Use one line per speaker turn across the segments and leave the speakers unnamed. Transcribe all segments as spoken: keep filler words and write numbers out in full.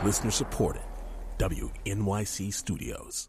Listener supported. W N Y C Studios.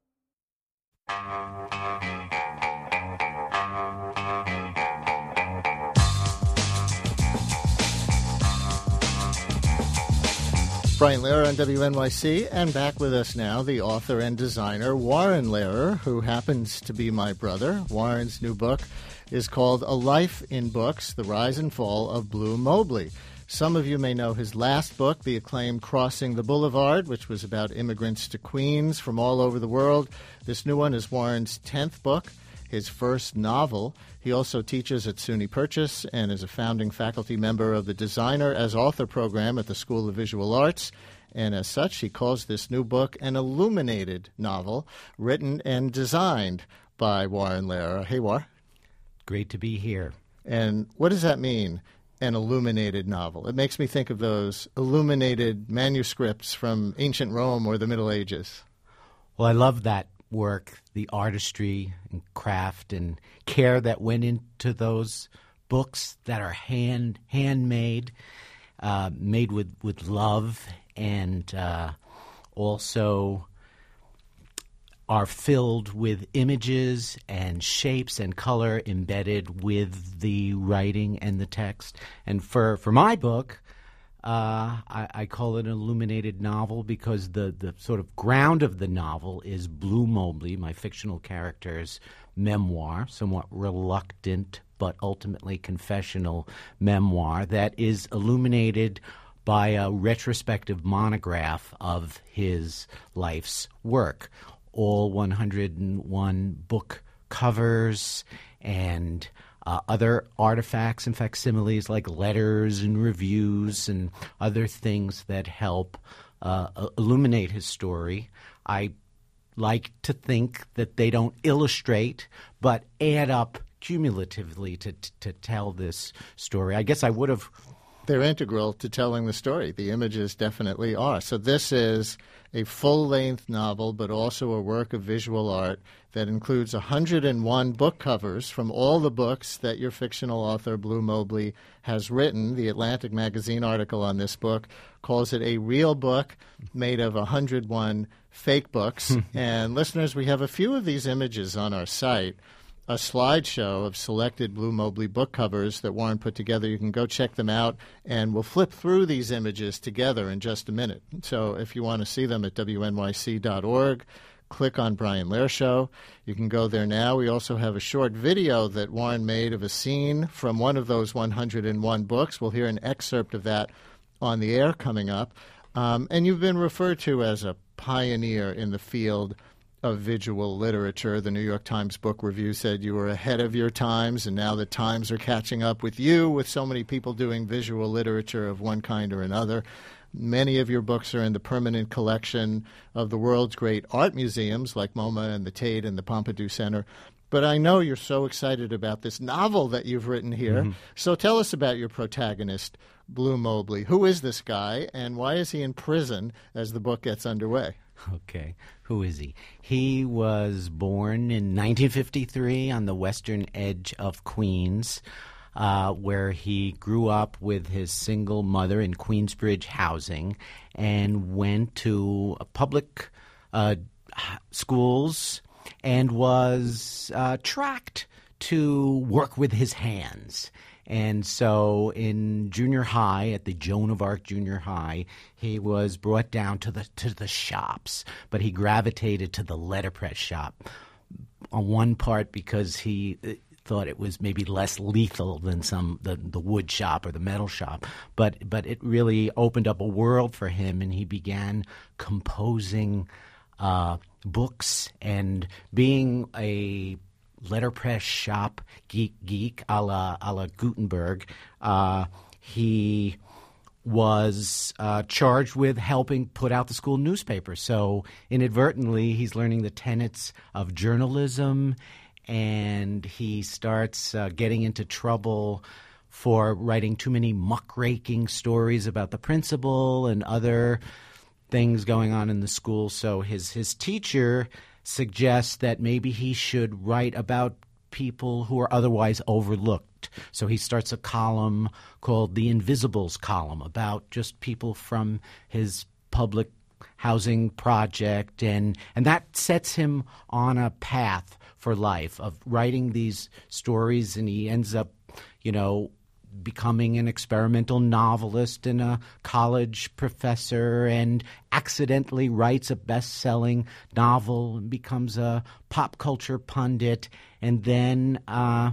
Brian Lehrer on W N Y C, and back with us now, the author and designer Warren Lehrer, who happens to be my brother. Warren's new book is called A Life in Books, The Rise and Fall of Blue Mobley. Some of you may know his last book, the acclaimed Crossing the Boulevard, which was about immigrants to Queens from all over the world. This new one is Warren's tenth book, his first novel. He also teaches at SUNY Purchase and is a founding faculty member of the Designer as Author program at the School of Visual Arts. And as such, he calls this new book an illuminated novel written and designed by Warren Lehrer. Hey, War.
Great to be here.
And what does that mean, an illuminated novel? It makes me think of those illuminated manuscripts from ancient Rome or the Middle Ages.
Well, I love that work, the artistry and craft and care that went into those books that are hand handmade, uh, made with, with love, and uh, also are filled with images and shapes and color embedded with the writing and the text. And for, for my book, uh, I, I call it an illuminated novel because the, the sort of ground of the novel is Blue Mobley, my fictional character's memoir, somewhat reluctant but ultimately confessional memoir that is illuminated by a retrospective monograph of his life's work. All one hundred one book covers and uh, other artifacts and facsimiles like letters and reviews and other things that help uh, illuminate his story. I like to think that they don't illustrate but add up cumulatively to, to tell this story. I guess I would have...
They're integral to telling the story. The images definitely are. So this is a full-length novel, but also a work of visual art that includes one hundred one book covers from all the books that your fictional author, Blue Mobley, has written. The Atlantic Magazine article on this book calls it a real book made of one hundred one fake books. And listeners, we have a few of these images on our site, a slideshow of selected Blue Mobley book covers that Warren put together. You can go check them out, and we'll flip through these images together in just a minute. So if you want to see them at W N Y C dot org, click on Brian Lehrer Show. You can go there now. We also have a short video that Warren made of a scene from one of those one hundred one books. We'll hear an excerpt of that on the air coming up. Um, and you've been referred to as a pioneer in the field of visual literature. The New York Times Book Review said you were ahead of your times, and now the times are catching up with you, with so many people doing visual literature of one kind or another. Many of your books are in the permanent collection of the world's great art museums like MoMA and the Tate and the Pompidou Center. But I know you're so excited about this novel that you've written here. Mm-hmm. So tell us about your protagonist, Blue Mobley. Who is this guy, and why is he in prison as the book gets underway?
Okay. Who is he? He was born in nineteen fifty-three on the western edge of Queens, uh, where he grew up with his single mother in Queensbridge housing and went to public uh, schools and was uh, tracked to work with his hands. And so in junior high, at the Joan of Arc Junior High, he was brought down to the to the shops, but he gravitated to the letterpress shop. On one part because he thought it was maybe less lethal than some the, the wood shop or the metal shop, but but it really opened up a world for him, and he began composing uh, books and being a letterpress shop geek, geek a la, a la Gutenberg. Uh, he was uh, charged with helping put out the school newspaper. So inadvertently, he's learning the tenets of journalism, and he starts uh, getting into trouble for writing too many muckraking stories about the principal and other things going on in the school. So his his teacher suggests that maybe he should write about people who are otherwise overlooked. So he starts a column called the Invisibles column about just people from his public housing project, and and that sets him on a path for life of writing these stories, and he ends up, you know, becoming an experimental novelist and a college professor, and accidentally writes a best-selling novel and becomes a pop culture pundit, and then uh,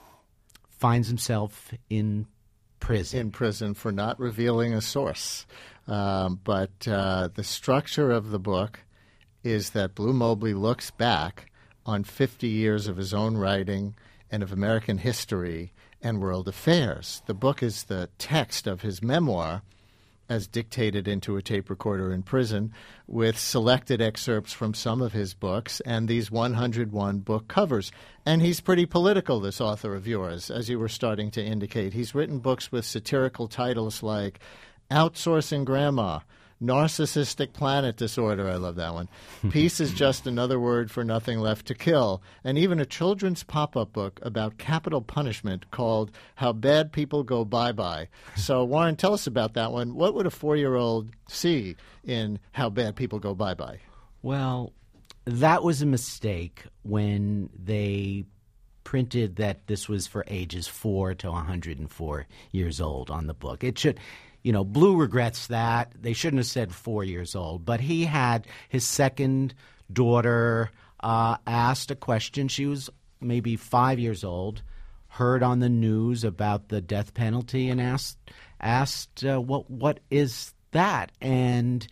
finds himself in prison.
In prison for not revealing a source. Um, but uh, the structure of the book is that Blue Mobley looks back on fifty years of his own writing and of American history and world affairs. The book is the text of his memoir as dictated into a tape recorder in prison, with selected excerpts from some of his books and these one hundred one book covers. And he's pretty political, this author of yours, as you were starting to indicate. He's written books with satirical titles like Outsourcing Grandma, Narcissistic Planet Disorder, I love that one, Peace is Just Another Word for Nothing Left to Kill, and even a children's pop-up book about capital punishment called How Bad People Go Bye-Bye. So, Warren, tell us about that one. What would a four-year-old see in How Bad People Go Bye-Bye?
Well, that was a mistake when they printed that this was for ages four to one hundred four years old on the book. It should... You know, Blue regrets that. They shouldn't have said four years old. But he had his second daughter uh, asked a question. She was maybe five years old, heard on the news about the death penalty, and asked asked uh, what what is that? And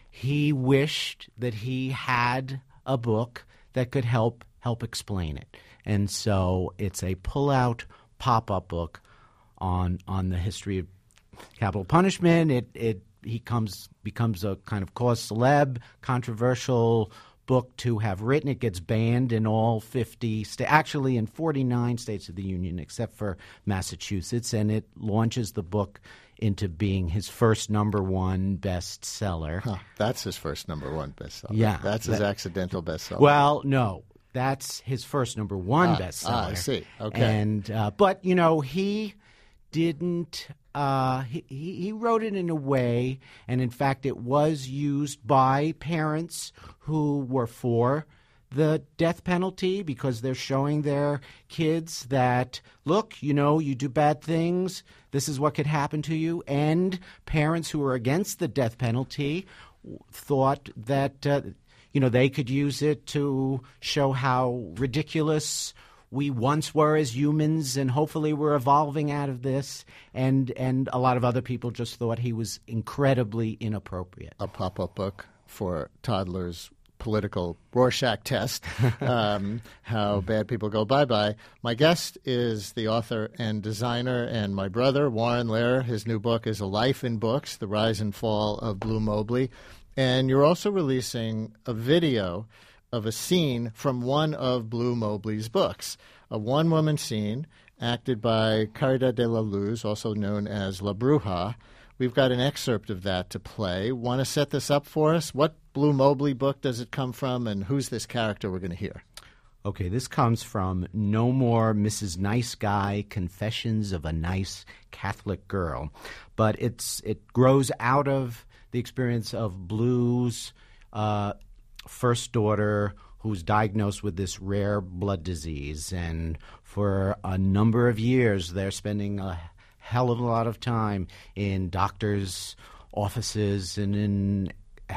he wished that he had a book that could help help explain it. And so it's a pull-out pop-up book on on the history of capital punishment. It it he comes becomes a kind of cause celeb, controversial book to have written. It gets banned in all fifty states, actually in forty-nine states of the Union, except for Massachusetts, and it launches the book into being his first number one bestseller.
Huh, that's his first number one bestseller.
Yeah,
that's his
that,
accidental bestseller.
Well, no. That's his first number one
ah,
bestseller.
Ah, I see. Okay.
And uh, but you know he didn't. Uh, he, he wrote it in a way, and in fact it was used by parents who were for the death penalty, because they're showing their kids that, look, you know, you do bad things, this is what could happen to you. And parents who were against the death penalty thought that, uh, you know, they could use it to show how ridiculous we once were as humans, and hopefully we're evolving out of this. And and a lot of other people just thought he was incredibly inappropriate.
A pop-up book for toddlers' political Rorschach test, um, How Bad People Go Bye-Bye. My guest is the author and designer and my brother, Warren Lehrer. His new book is A Life in Books, The Rise and Fall of Blue Mobley. And you're also releasing a video of a scene from one of Blue Mobley's books, a one-woman scene acted by Caridad de la Luz, also known as La Bruja. We've got an excerpt of that to play. Want to set this up for us? What Blue Mobley book does it come from, and who's this character we're going to hear?
Okay, this comes from No More Missus Nice Guy, Confessions of a Nice Catholic Girl. But it's it grows out of the experience of Blue's uh first daughter, who's diagnosed with this rare blood disease, and for a number of years they're spending a hell of a lot of time in doctors' offices and in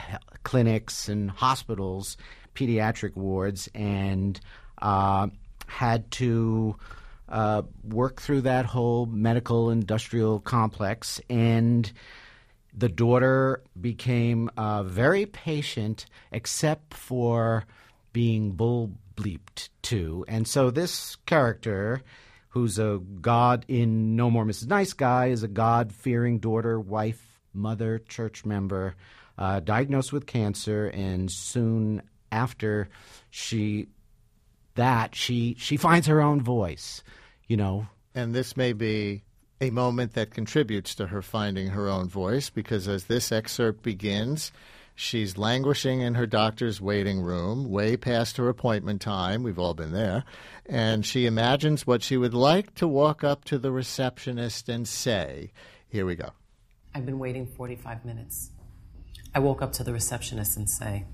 clinics and hospitals, pediatric wards, and uh, had to uh, work through that whole medical industrial complex. And the daughter became uh, very patient, except for being bull-bleeped too. And so this character, who's a god in No More Missus Nice Guy, is a God-fearing daughter, wife, mother, church member, uh, diagnosed with cancer, and soon after she that she she finds her own voice, you know.
And this may be a moment that contributes to her finding her own voice, because as this excerpt begins, she's languishing in her doctor's waiting room, way past her appointment time. We've all been there. And she imagines what she would like to walk up to the receptionist and say. Here we go.
I've been waiting forty-five minutes. I woke up to the receptionist and say,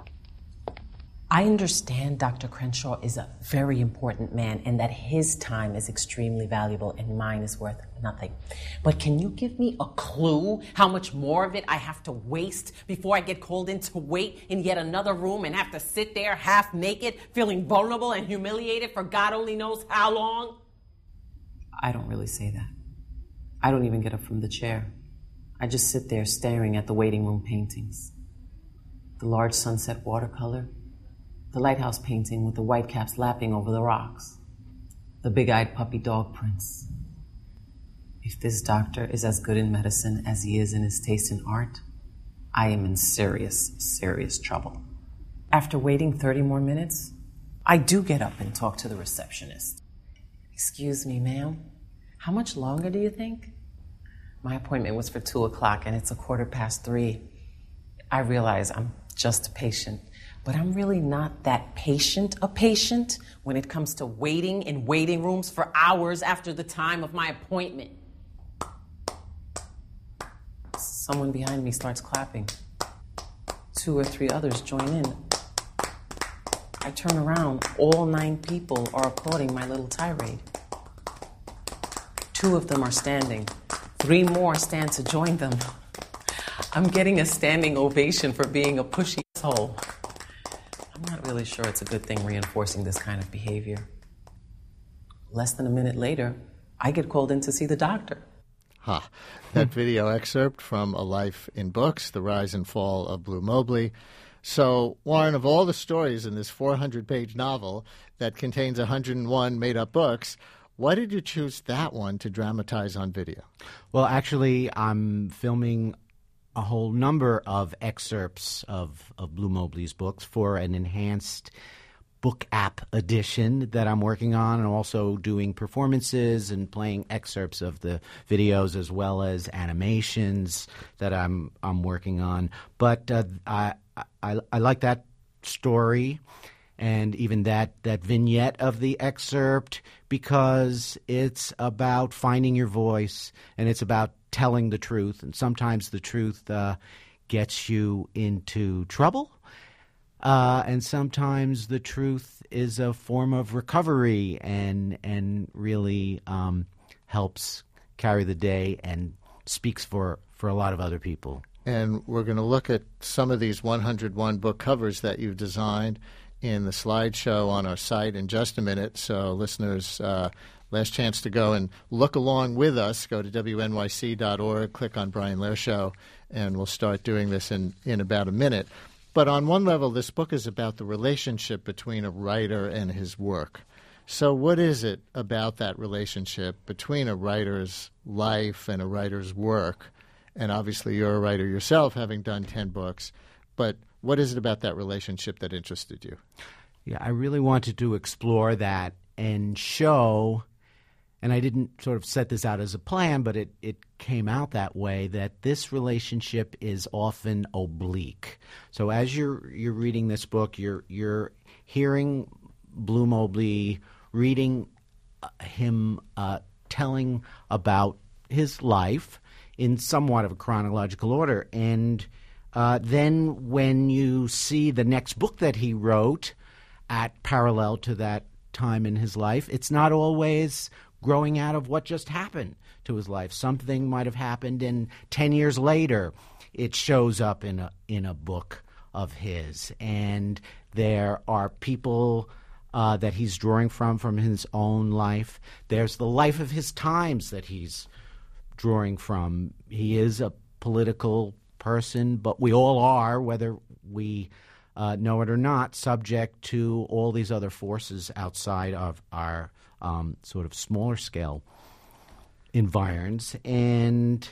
I understand Doctor Crenshaw is a very important man and that his time is extremely valuable and mine is worth nothing. But can you give me a clue how much more of it I have to waste before I get called in to wait in yet another room and have to sit there half naked, feeling vulnerable and humiliated for God only knows how long? I don't really say that. I don't even get up from the chair. I just sit there staring at the waiting room paintings. The large sunset watercolor, the lighthouse painting with the whitecaps lapping over the rocks, the big-eyed puppy dog prints. If this doctor is as good in medicine as he is in his taste in art, I am in serious, serious trouble. After waiting thirty more minutes, I do get up and talk to the receptionist. Excuse me, ma'am, how much longer do you think? My appointment was for two o'clock and it's a quarter past three. I realize I'm just a patient, but I'm really not that patient a patient when it comes to waiting in waiting rooms for hours after the time of my appointment. Someone behind me starts clapping. Two or three others join in. I turn around. All nine people are applauding my little tirade. Two of them are standing. Three more stand to join them. I'm getting a standing ovation for being a pushy asshole. I'm not really sure it's a good thing reinforcing this kind of behavior. Less than a minute later, I get called in to see the doctor.
Ha. Huh. That video excerpt from A Life in Books, The Rise and Fall of Blue Mobley. So, Warren, of all the stories in this four hundred page novel that contains one hundred one made-up books, why did you choose that one to dramatize on video?
Well, actually, I'm filming a whole number of excerpts of, of Blue Mobley's books for an enhanced book app edition that I'm working on, and also doing performances and playing excerpts of the videos as well as animations that I'm I'm working on. But uh, I, I I like that story and even that, that vignette of the excerpt because it's about finding your voice and it's about telling the truth. And sometimes the truth uh, gets you into trouble. Uh, and sometimes the truth is a form of recovery and and really um, helps carry the day and speaks for, for a lot of other people.
And we're going to look at some of these one hundred one book covers that you've designed in the slideshow on our site in just a minute. So listeners, uh, last chance to go and look along with us. Go to W N Y C dot org, click on Brian Lehrer Show, and we'll start doing this in, in about a minute. But on one level, this book is about the relationship between a writer and his work. So what is it about that relationship between a writer's life and a writer's work? And obviously you're a writer yourself, having done ten books. But what is it about that relationship that interested you?
Yeah, I really wanted to explore that and show, and I didn't sort of set this out as a plan, but it, it came out that way, that this relationship is often oblique. So as you're you're reading this book, you're you're hearing Blue Mobley reading uh, him uh, telling about his life in somewhat of a chronological order. And uh, then when you see the next book that he wrote at parallel to that time in his life, it's not always growing out of what just happened to his life. Something might have happened, and ten years later it shows up in a in a book of his. And there are people uh, that he's drawing from from his own life. There's the life of his times that he's drawing from. He is a political person, but we all are, whether we uh, know it or not, subject to all these other forces outside of our um, sort of smaller scale environs. And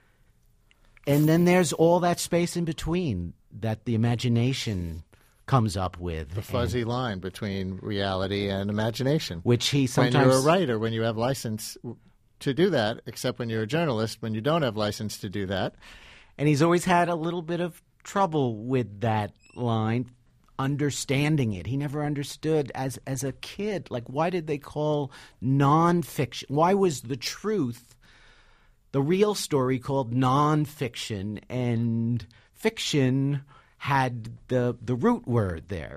and then there's all that space in between that the imagination comes up with.
The fuzzy and, line between reality and imagination.
Which he sometimes...
When you're a writer, when you have license to do that, except when you're a journalist, when you don't have license to do that.
And he's always had a little bit of trouble with that line, understanding it. He never understood as as a kid, like, why did they call nonfiction? Why was the truth, the real story, called nonfiction, and fiction had the the root word there.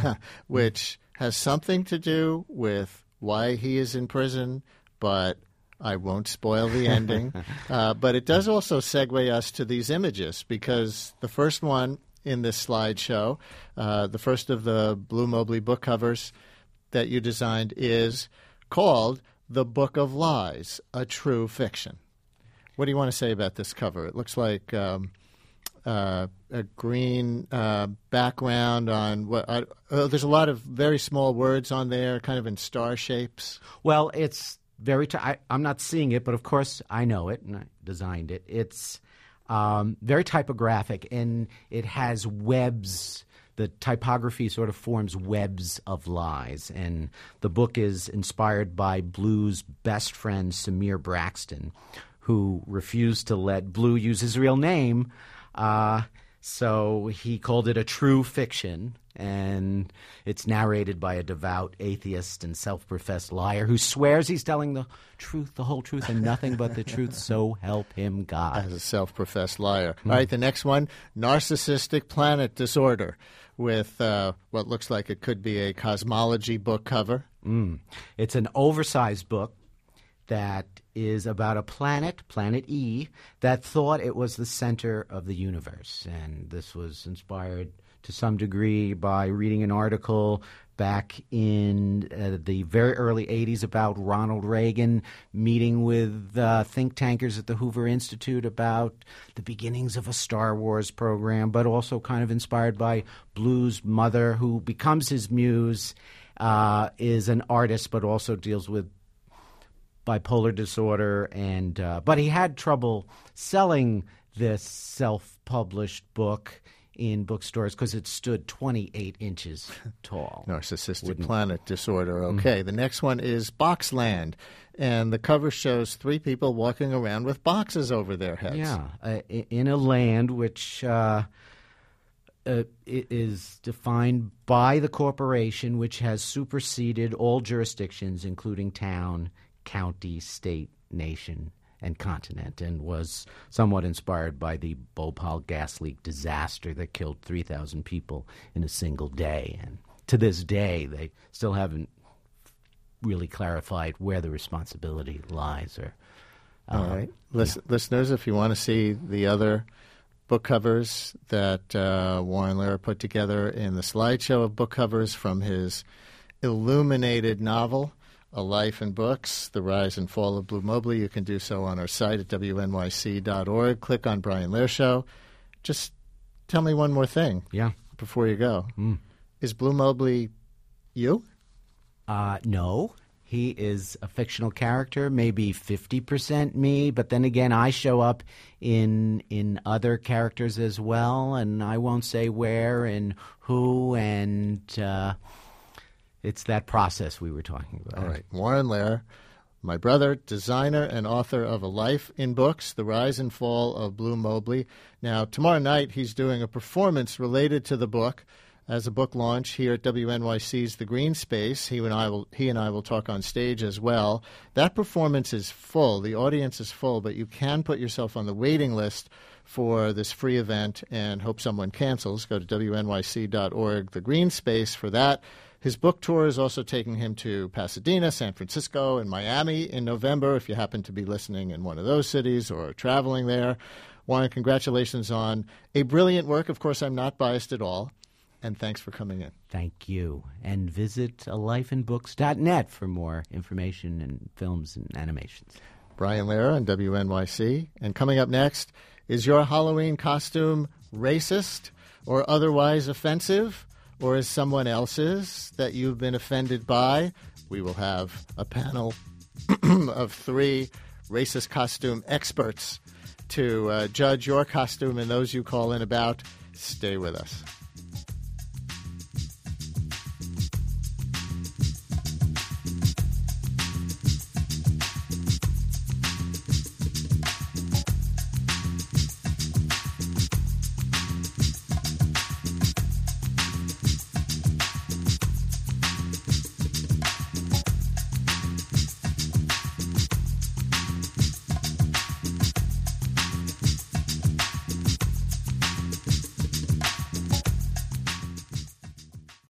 Which has something to do with why he is in prison, but I won't spoil the ending. uh, but it does also segue us to these images, because the first one in this slideshow, uh, the first of the Blue Mobley book covers that you designed, is called The Book of Lies, A True Fiction. What do you want to say about this cover? It looks like um, uh, a green uh, background on what? Uh, oh, there's a lot of very small words on there, kind of in star shapes.
Well, it's very. T- I, I'm not seeing it, but of course I know it, and I designed it. It's um, very typographic, and it has webs. The typography sort of forms webs of lies, and the book is inspired by Blue's best friend, Samir Braxton, who refused to let Blue use his real name. Uh, so he called it a true fiction, and it's narrated by a devout atheist and self-professed liar who swears he's telling the truth, the whole truth, and nothing but the truth, so help him God.
As a self-professed liar. Mm. All right, the next one, Narcissistic Planet Disorder, with uh, what looks like it could be a cosmology book cover.
Mm. It's an oversized book that is about a planet, Planet E, that thought it was the center of the universe. And this was inspired to some degree by reading an article back in uh, the very early eighties about Ronald Reagan meeting with uh, think tankers at the Hoover Institute about the beginnings of a Star Wars program, but also kind of inspired by Blue's mother, who becomes his muse, uh, is an artist, but also deals with bipolar disorder, and uh, but he had trouble selling this self-published book in bookstores because it stood twenty-eight inches tall.
Narcissistic
Wouldn't...
Planet Disorder. Okay, mm-hmm. The next one is Boxland, and the cover shows three people walking around with boxes over their heads.
Yeah, uh, in a land which uh, uh, is defined by the corporation, which has superseded all jurisdictions, including town, county, state, nation, and continent, and was somewhat inspired by the Bhopal gas leak disaster that killed three thousand people in a single day. And to this day, they still haven't really clarified where the responsibility lies. Or uh,
All right. Listen,
yeah.
Listeners, if you want to see the other book covers that uh, Warren Lehrer put together in the slideshow of book covers from his illuminated novel, A Life in Books, The Rise and Fall of Blue Mobley, you can do so on our site at W N Y C dot org. Click on Brian Lehrer Show. Just tell me one more thing
yeah.
before you go.
Mm.
Is Blue Mobley you?
Uh, no. He is a fictional character, maybe fifty percent me, but then again, I show up in in other characters as well, and I won't say where and who, and uh, it's that process we were talking about.
All right. Warren Lehrer, my brother, designer and author of A Life in Books, The Rise and Fall of Blue Mobley. Now, tomorrow night he's doing a performance related to the book as a book launch here at W N Y C's The Green Space. He and I will he and I will talk on stage as well. That performance is full. The audience is full, but you can put yourself on the waiting list for this free event and hope someone cancels. Go to W N Y C dot org, The Green Space, for that. His book tour is also taking him to Pasadena, San Francisco, and Miami in November, if you happen to be listening in one of those cities or traveling there. Warren, congratulations on a brilliant work. Of course, I'm not biased at all. And thanks for coming in.
Thank you. And visit a life in books dot net for more information and films and animations.
Brian Lehrer on W N Y C. And coming up next, is your Halloween costume racist or otherwise offensive? Or is someone else's that you've been offended by? We will have a panel of three racist costume experts to uh, judge your costume and those you call in about. Stay with us.